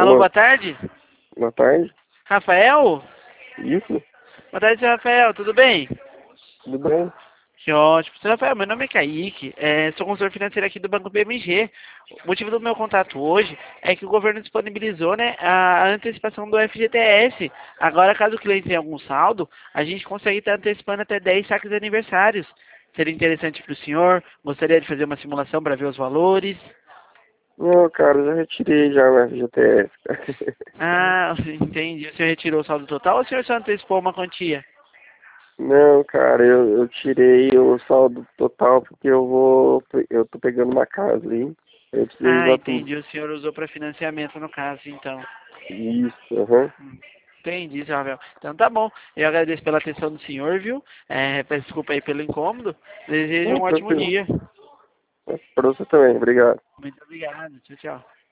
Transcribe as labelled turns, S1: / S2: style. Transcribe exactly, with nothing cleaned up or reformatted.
S1: Alô,
S2: Alô,
S1: boa tarde.
S2: boa tarde.
S1: Rafael?
S2: Isso,
S1: Boa tarde, seu Rafael, tudo bem?
S2: tudo bem?
S1: Que ótimo. Seu Rafael, meu nome é Kaique, é, sou consultor financeiro aqui do Banco B M G. O motivo do meu contato hoje é que o governo disponibilizou, né, a antecipação do F G T S. Agora, caso o cliente tenha algum saldo, a gente consegue estar antecipando até dez saques de aniversários. Seria interessante para o senhor? Gostaria de fazer uma simulação para ver os valores?
S2: Não, cara, eu já retirei já o F G T S, cara.
S1: Ah, entendi. O senhor retirou o saldo total ou o senhor só antecipou uma quantia?
S2: Não, cara, eu, eu tirei o saldo total porque eu vou, eu tô pegando uma casa aí, eu preciso
S1: Ah,
S2: usar tudo.
S1: entendi. O senhor usou para financiamento no caso, então.
S2: Isso, aham.
S1: Hum, Entendi, seu Rafael. Então tá bom. Eu agradeço pela atenção do senhor, viu? É, peço desculpa aí pelo incômodo. Desejo
S2: Não,
S1: um ótimo
S2: tranquilo.
S1: dia.
S2: Pra você também, obrigado.
S1: Muito obrigado. Tchau, tchau.